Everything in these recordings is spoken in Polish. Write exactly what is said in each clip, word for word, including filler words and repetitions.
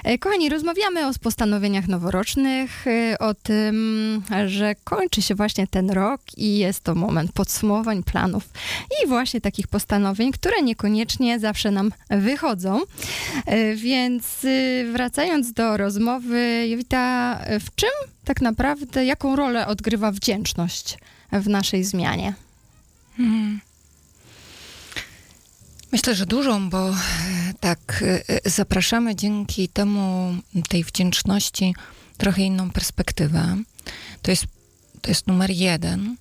Kochani, rozmawiamy o postanowieniach noworocznych, o tym, że kończy się właśnie ten rok i jest to moment podsumowań, planów i właśnie takich postanowień, które niekoniecznie zawsze nam wychodzą. Więc wracając do rozmowy, Jowita, w czym tak naprawdę, jaką rolę odgrywa wdzięczność w naszej zmianie? Hmm. Myślę, że dużą, bo tak zapraszamy dzięki temu, tej wdzięczności, trochę inną perspektywę. To jest, to jest numer jeden.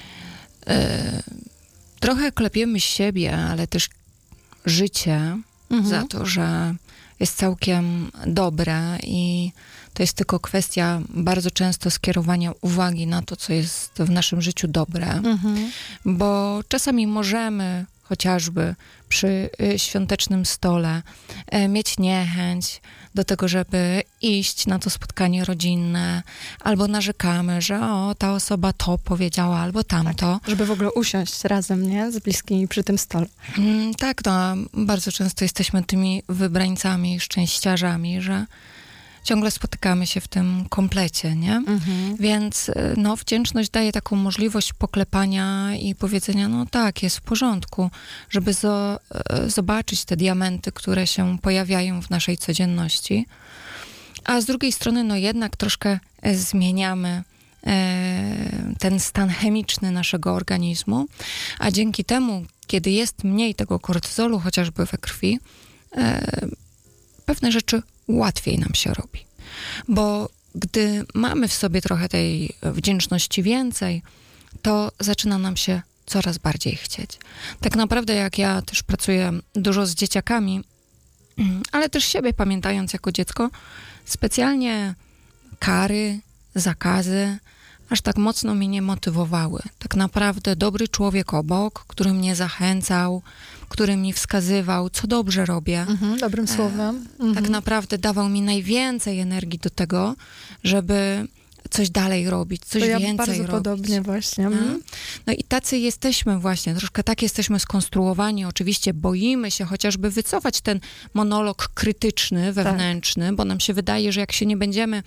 Trochę klepiemy siebie, ale też życie mhm. za to, że jest całkiem dobre i to jest tylko kwestia bardzo często skierowania uwagi na to, co jest w naszym życiu dobre, mhm. bo czasami możemy chociażby przy świątecznym stole mieć niechęć do tego, żeby iść na to spotkanie rodzinne, albo narzekamy, że o, ta osoba to powiedziała, albo tamto. Tak, żeby w ogóle usiąść razem, nie? Z bliskimi przy tym stole. Mm, tak, no, bardzo często jesteśmy tymi wybrańcami, szczęściarzami, że ciągle spotykamy się w tym komplecie, nie? Mhm. Więc no, wdzięczność daje taką możliwość poklepania i powiedzenia, no tak, jest w porządku, żeby zo- zobaczyć te diamenty, które się pojawiają w naszej codzienności. A z drugiej strony, no jednak troszkę zmieniamy e, ten stan chemiczny naszego organizmu, a dzięki temu, kiedy jest mniej tego kortyzolu, chociażby we krwi, e, pewne rzeczy łatwiej nam się robi. Bo gdy mamy w sobie trochę tej wdzięczności więcej, to zaczyna nam się coraz bardziej chcieć. Tak naprawdę jak ja też pracuję dużo z dzieciakami, ale też siebie pamiętając jako dziecko, specjalnie kary, zakazy aż tak mocno mnie nie motywowały. Tak naprawdę dobry człowiek obok, który mnie zachęcał, który mi wskazywał, co dobrze robię. Mhm, dobrym słowem. Mhm. Tak naprawdę dawał mi najwięcej energii do tego, żeby coś dalej robić, coś to ja więcej bardzo robić. podobnie właśnie. Mhm. No i tacy jesteśmy właśnie, troszkę tak jesteśmy skonstruowani. Oczywiście boimy się chociażby wycofać ten monolog krytyczny, wewnętrzny, tak. bo nam się wydaje, że jak się nie będziemy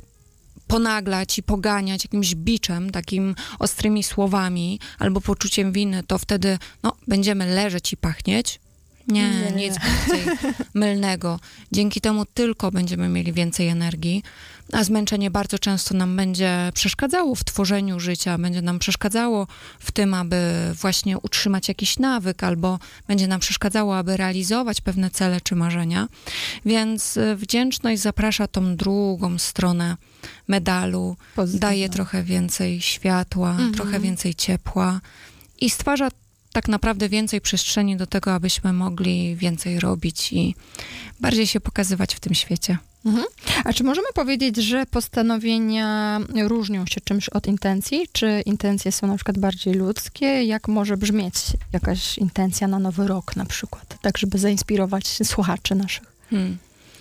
ponaglać i poganiać jakimś biczem, takim ostrymi słowami albo poczuciem winy, to wtedy no, będziemy leżeć i pachnieć. Nie, nie, nic więcej mylnego. Dzięki temu tylko będziemy mieli więcej energii, a zmęczenie bardzo często nam będzie przeszkadzało w tworzeniu życia, będzie nam przeszkadzało w tym, aby właśnie utrzymać jakiś nawyk, albo będzie nam przeszkadzało, aby realizować pewne cele czy marzenia. Więc wdzięczność zaprasza tą drugą stronę medalu, Pozytywne. Daje trochę więcej światła, mhm. trochę więcej ciepła i stwarza tak naprawdę więcej przestrzeni do tego, abyśmy mogli więcej robić i bardziej się pokazywać w tym świecie. Mhm. A czy możemy powiedzieć, że postanowienia różnią się czymś od intencji? Czy intencje są na przykład bardziej ludzkie? Jak może brzmieć jakaś intencja na nowy rok na przykład? Tak, żeby zainspirować słuchaczy naszych. Hmm.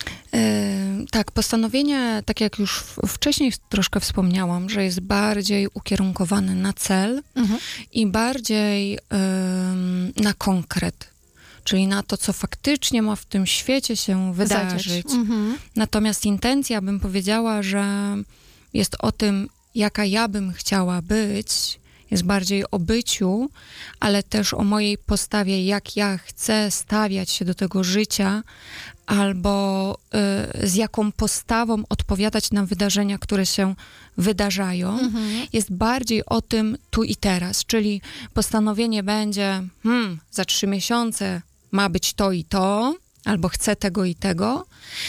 Yy, tak, postanowienie, tak jak już w, wcześniej troszkę wspomniałam, że jest bardziej ukierunkowany na cel mhm. i bardziej yy, na konkret, czyli na to, co faktycznie ma w tym świecie się wydarzyć. Mhm. Natomiast intencja, bym powiedziała, że jest o tym, jaka ja bym chciała być, jest bardziej o byciu, ale też o mojej postawie, jak ja chcę stawiać się do tego życia, albo y, z jaką postawą odpowiadać na wydarzenia, które się wydarzają. Mhm. Jest bardziej o tym tu i teraz, czyli postanowienie będzie, hmm, za trzy miesiące ma być to i to, albo chcę tego i tego,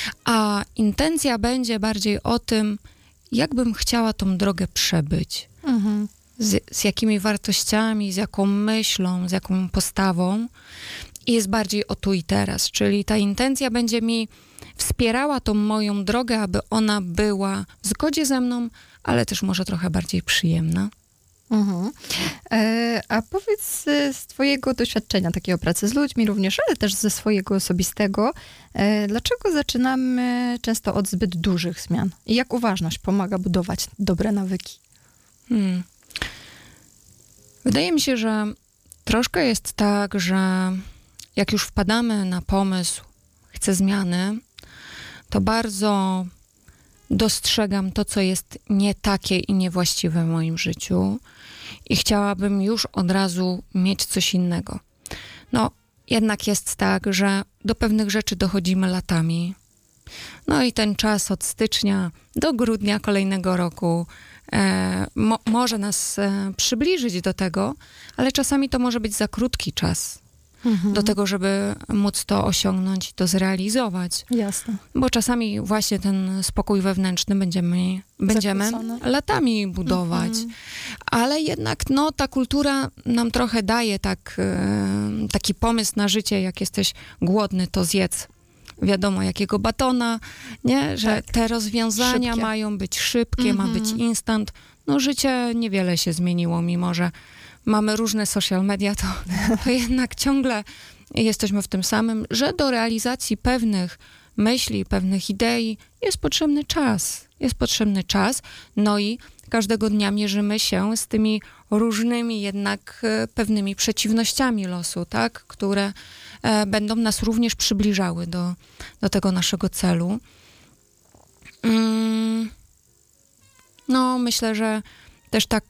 a intencja będzie bardziej o tym, jak bym chciała tą drogę przebyć. Mhm. Z, z jakimi wartościami, z jaką myślą, z jaką postawą. I jest bardziej o tu i teraz, czyli ta intencja będzie mi wspierała tą moją drogę, aby ona była w zgodzie ze mną, ale też może trochę bardziej przyjemna. Mhm. E, a powiedz z twojego doświadczenia takiego pracy z ludźmi również, ale też ze swojego osobistego, e, dlaczego zaczynamy często od zbyt dużych zmian? I jak uważność pomaga budować dobre nawyki? Hmm. Wydaje mi się, że troszkę jest tak, że jak już wpadamy na pomysł, chcę zmiany, to bardzo dostrzegam to, co jest nie takie i niewłaściwe w moim życiu i chciałabym już od razu mieć coś innego. No, jednak jest tak, że do pewnych rzeczy dochodzimy latami. No i ten czas od stycznia do grudnia kolejnego roku e, mo, może nas e, przybliżyć do tego, ale czasami to może być za krótki czas mhm. do tego, żeby móc to osiągnąć, to zrealizować. Jasne. Bo czasami właśnie ten spokój wewnętrzny będziemy, będziemy latami budować. Mhm. Ale jednak no, ta kultura nam trochę daje tak, e, taki pomysł na życie, jak jesteś głodny, to zjedz. Wiadomo, jakiego batona, nie? Że tak. te rozwiązania szybkie. Mają być szybkie, mm-hmm. ma być instant. No życie niewiele się zmieniło, mimo że mamy różne social media, to, to jednak ciągle jesteśmy w tym samym, że do realizacji pewnych myśli, pewnych idei jest potrzebny czas. Jest potrzebny czas, no i każdego dnia mierzymy się z tymi różnymi jednak e, pewnymi przeciwnościami losu, tak? Które e, będą nas również przybliżały do, do tego naszego celu. Mm, no, myślę, że też tak,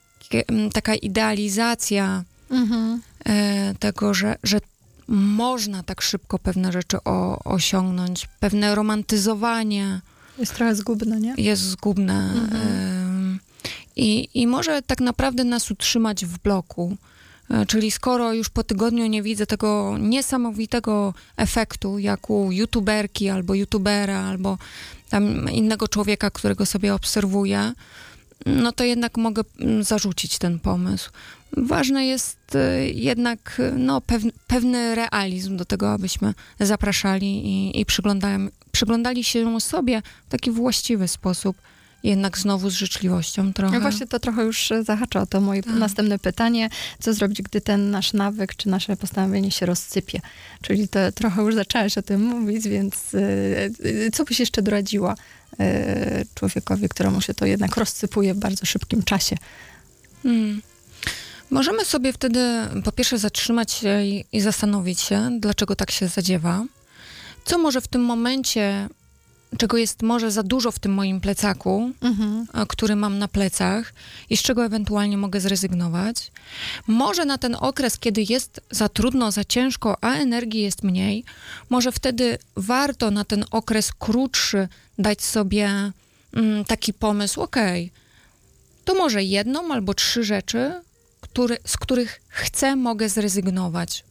taka idealizacja mhm. e, tego, że, że można tak szybko pewne rzeczy o, osiągnąć, pewne romantyzowanie jest trochę zgubne, nie? Jest zgubne. Mhm. I, I może tak naprawdę nas utrzymać w bloku. Czyli skoro już po tygodniu nie widzę tego niesamowitego efektu, jak u youtuberki albo youtubera, albo tam innego człowieka, którego sobie obserwuję, no to jednak mogę zarzucić ten pomysł. Ważne jest jednak no, pewny, pewny realizm do tego, abyśmy zapraszali i, i przyglądali, przyglądali się sobie w taki właściwy sposób, jednak znowu z życzliwością trochę. No właśnie to trochę już zahacza o to moje tak. następne pytanie. Co zrobić, gdy ten nasz nawyk, czy nasze postanowienie się rozsypie? Czyli to trochę już zaczęłaś o tym mówić, więc yy, co byś jeszcze doradziła yy, człowiekowi, któremu się to jednak rozsypuje w bardzo szybkim czasie? Hmm. Możemy sobie wtedy po pierwsze zatrzymać się i, i zastanowić się, dlaczego tak się zadziewa. Co może w tym momencie, czego jest może za dużo w tym moim plecaku, mhm. który mam na plecach i z czego ewentualnie mogę zrezygnować. Może na ten okres, kiedy jest za trudno, za ciężko, a energii jest mniej, może wtedy warto na ten okres krótszy dać sobie mm, taki pomysł, okej, okay, to może jedną albo trzy rzeczy, który, z których chcę, mogę zrezygnować.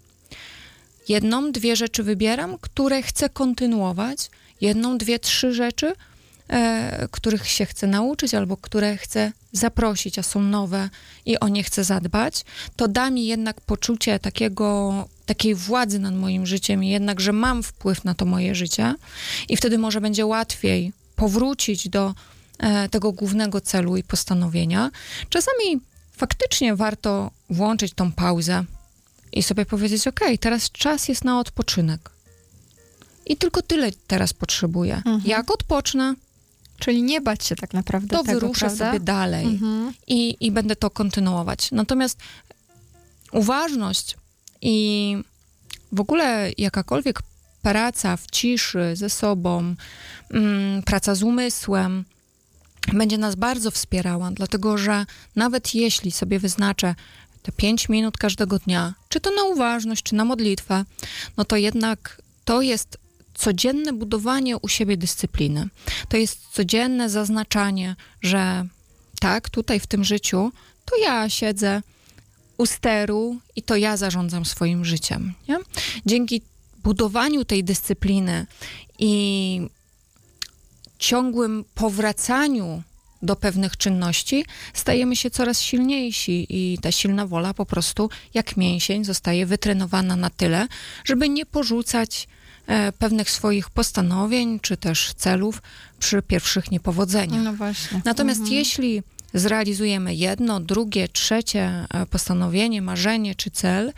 Jedną, dwie rzeczy wybieram, które chcę kontynuować. Jedną, dwie, trzy rzeczy, e, których się chcę nauczyć albo które chcę zaprosić, a są nowe i o nie chcę zadbać. To da mi jednak poczucie takiego, takiej władzy nad moim życiem i jednak, że mam wpływ na to moje życie i wtedy może będzie łatwiej powrócić do e, tego głównego celu i postanowienia. Czasami faktycznie warto włączyć tą pauzę i sobie powiedzieć, ok, teraz czas jest na odpoczynek. I tylko tyle teraz potrzebuję. Mhm. Jak odpocznę, czyli nie bać się tak naprawdę to tego, wyruszę prawda? sobie dalej mhm. i, i będę to kontynuować. Natomiast uważność i w ogóle jakakolwiek praca w ciszy ze sobą, mm, praca z umysłem będzie nas bardzo wspierała, dlatego że nawet jeśli sobie wyznaczę te pięć minut każdego dnia, czy to na uważność, czy na modlitwę, no to jednak to jest codzienne budowanie u siebie dyscypliny. To jest codzienne zaznaczanie, że tak, tutaj w tym życiu to ja siedzę u steru i to ja zarządzam swoim życiem. Nie? Dzięki budowaniu tej dyscypliny i ciągłym powracaniu do pewnych czynności stajemy się coraz silniejsi i ta silna wola po prostu jak mięsień zostaje wytrenowana na tyle, żeby nie porzucać e, pewnych swoich postanowień czy też celów przy pierwszych niepowodzeniach. No właśnie. Natomiast mhm. jeśli zrealizujemy jedno, drugie, trzecie postanowienie, marzenie czy cel,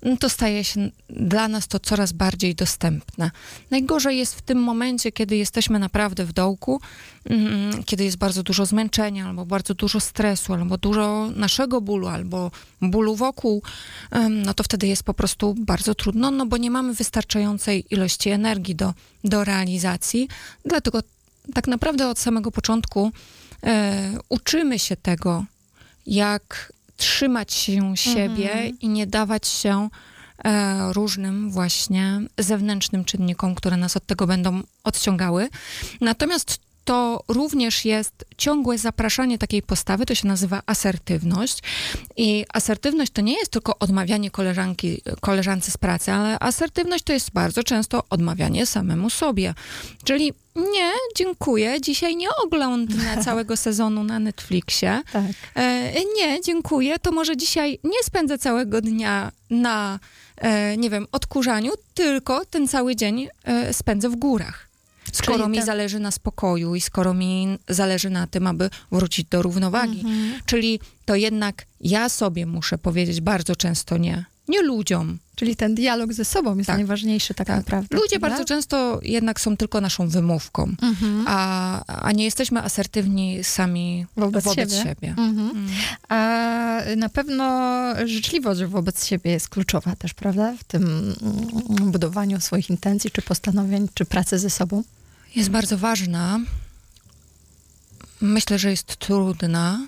to staje się dla nas to coraz bardziej dostępne. Najgorzej jest w tym momencie, kiedy jesteśmy naprawdę w dołku, kiedy jest bardzo dużo zmęczenia, albo bardzo dużo stresu, albo dużo naszego bólu, albo bólu wokół, no to wtedy jest po prostu bardzo trudno, no bo nie mamy wystarczającej ilości energii do, do realizacji. Dlatego tak naprawdę od samego początku e, uczymy się tego, jak trzymać się siebie mhm. i nie dawać się e, różnym właśnie zewnętrznym czynnikom, które nas od tego będą odciągały. Natomiast to również jest ciągłe zapraszanie takiej postawy, to się nazywa asertywność. I asertywność to nie jest tylko odmawianie koleżanki, koleżance z pracy, ale asertywność to jest bardzo często odmawianie samemu sobie. Czyli nie, dziękuję, dzisiaj nie oglądam całego sezonu na Netflixie. Tak. E, nie, dziękuję, to może dzisiaj nie spędzę całego dnia na, e, nie wiem, odkurzaniu, tylko ten cały dzień e, spędzę w górach. Skoro Czyli mi tak. zależy na spokoju i skoro mi zależy na tym, aby wrócić do równowagi. Mhm. Czyli to jednak ja sobie muszę powiedzieć bardzo często nie. Nie ludziom. Czyli ten dialog ze sobą jest tak. najważniejszy tak, tak naprawdę. Ludzie prawda? bardzo często jednak są tylko naszą wymówką, mhm. a, a nie jesteśmy asertywni sami wobec, wobec siebie. siebie. Mhm. Mhm. A na pewno życzliwość wobec siebie jest kluczowa też, prawda? W tym budowaniu swoich intencji, czy postanowień, czy pracy ze sobą. Jest bardzo ważna. Myślę, że jest trudna.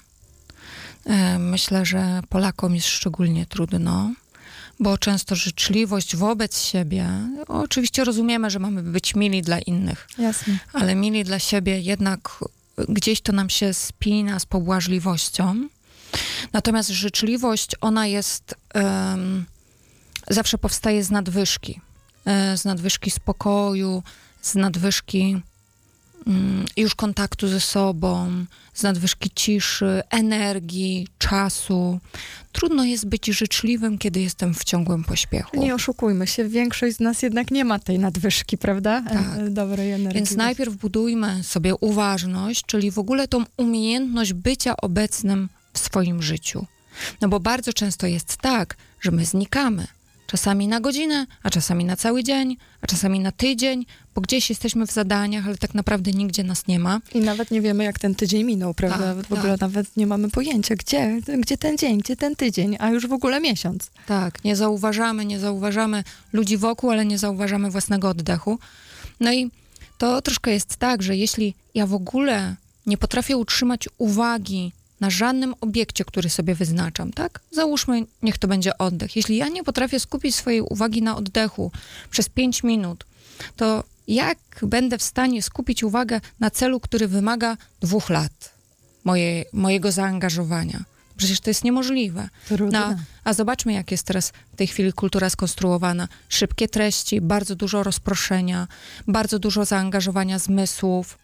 Myślę, że Polakom jest szczególnie trudno, bo często życzliwość wobec siebie, oczywiście rozumiemy, że mamy być mili dla innych, Jasne. ale mili dla siebie jednak gdzieś to nam się spina z pobłażliwością. Natomiast życzliwość, ona jest, um, zawsze powstaje z nadwyżki, z nadwyżki spokoju, z nadwyżki um, już kontaktu ze sobą, z nadwyżki ciszy, energii, czasu. Trudno jest być życzliwym, kiedy jestem w ciągłym pośpiechu. Nie oszukujmy się, większość z nas jednak nie ma tej nadwyżki, prawda? Tak. Dobrej energii. Więc najpierw budujmy sobie uważność, czyli w ogóle tą umiejętność bycia obecnym w swoim życiu. No bo bardzo często jest tak, że my znikamy. Czasami na godzinę, a czasami na cały dzień, a czasami na tydzień, bo gdzieś jesteśmy w zadaniach, ale tak naprawdę nigdzie nas nie ma. I nawet nie wiemy, jak ten tydzień minął, prawda? Tak, w ogóle tak. nawet nie mamy pojęcia, gdzie, gdzie ten dzień, gdzie ten tydzień, a już w ogóle miesiąc. Tak, nie zauważamy, nie zauważamy ludzi wokół, ale nie zauważamy własnego oddechu. No i to troszkę jest tak, że jeśli ja w ogóle nie potrafię utrzymać uwagi na żadnym obiekcie, który sobie wyznaczam, tak? Załóżmy, niech to będzie oddech. Jeśli ja nie potrafię skupić swojej uwagi na oddechu przez pięć minut, to jak będę w stanie skupić uwagę na celu, który wymaga dwóch lat moje, mojego zaangażowania? Przecież to jest niemożliwe. No, a zobaczmy, jak jest teraz w tej chwili kultura skonstruowana. Szybkie treści, bardzo dużo rozproszenia, bardzo dużo zaangażowania zmysłów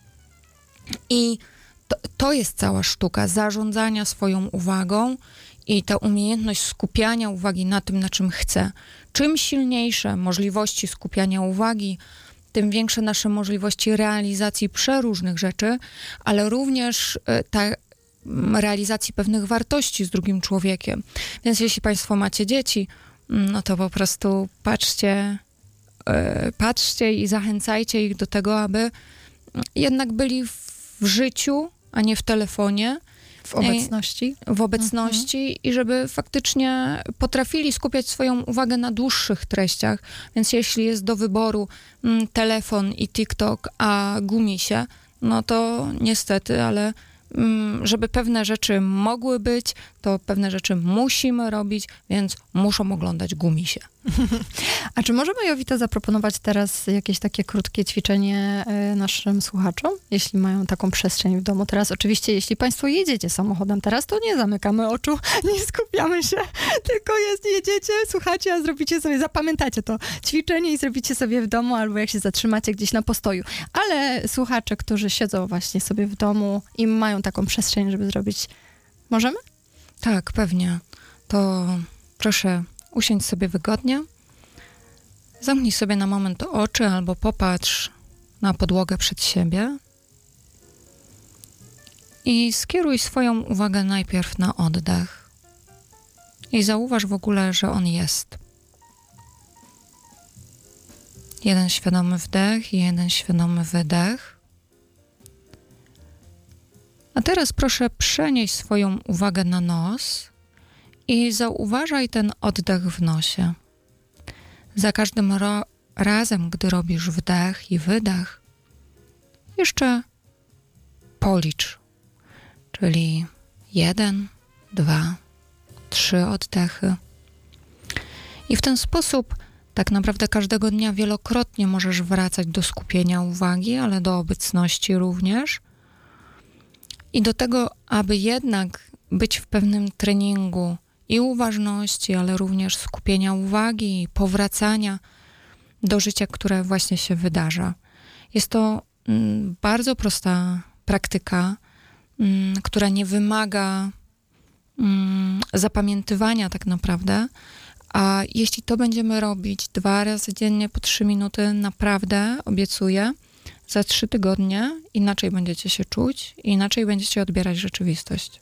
i To, to jest cała sztuka zarządzania swoją uwagą i ta umiejętność skupiania uwagi na tym, na czym chcę. Czym silniejsze możliwości skupiania uwagi, tym większe nasze możliwości realizacji przeróżnych rzeczy, ale również ta realizacji pewnych wartości z drugim człowiekiem. Więc jeśli Państwo macie dzieci, no to po prostu patrzcie, patrzcie i zachęcajcie ich do tego, aby jednak byli w życiu, a nie w telefonie. W obecności. W obecności mhm. i żeby faktycznie potrafili skupiać swoją uwagę na dłuższych treściach. Więc jeśli jest do wyboru m, telefon i TikTok, a gumisie, no to niestety, ale m, żeby pewne rzeczy mogły być, to pewne rzeczy musimy robić, więc muszą oglądać gumisie. A czy możemy, Jowita, zaproponować teraz jakieś takie krótkie ćwiczenie naszym słuchaczom, jeśli mają taką przestrzeń w domu? Teraz oczywiście, jeśli Państwo jedziecie samochodem teraz, to nie zamykamy oczu, nie skupiamy się, tylko jest, jedziecie, słuchacie, a zrobicie sobie, zapamiętacie to ćwiczenie i zrobicie sobie w domu, albo jak się zatrzymacie gdzieś na postoju. Ale słuchacze, którzy siedzą właśnie sobie w domu i mają taką przestrzeń, żeby zrobić, możemy? Tak, pewnie. To proszę usiądź sobie wygodnie, zamknij sobie na moment oczy albo popatrz na podłogę przed siebie i skieruj swoją uwagę najpierw na oddech i zauważ w ogóle, że on jest. Jeden świadomy wdech i jeden świadomy wydech. A teraz proszę przenieść swoją uwagę na nos i zauważaj ten oddech w nosie. Za każdym ro- razem, gdy robisz wdech i wydech, jeszcze policz, czyli jeden, dwa, trzy oddechy. I w ten sposób tak naprawdę każdego dnia wielokrotnie możesz wracać do skupienia uwagi, ale do obecności również. I do tego, aby jednak być w pewnym treningu i uważności, ale również skupienia uwagi i powracania do życia, które właśnie się wydarza. Jest to mm, bardzo prosta praktyka, mm, która nie wymaga mm, zapamiętywania tak naprawdę, a jeśli to będziemy robić dwa razy dziennie po trzy minuty, naprawdę obiecuję, za trzy tygodnie inaczej będziecie się czuć i inaczej będziecie odbierać rzeczywistość.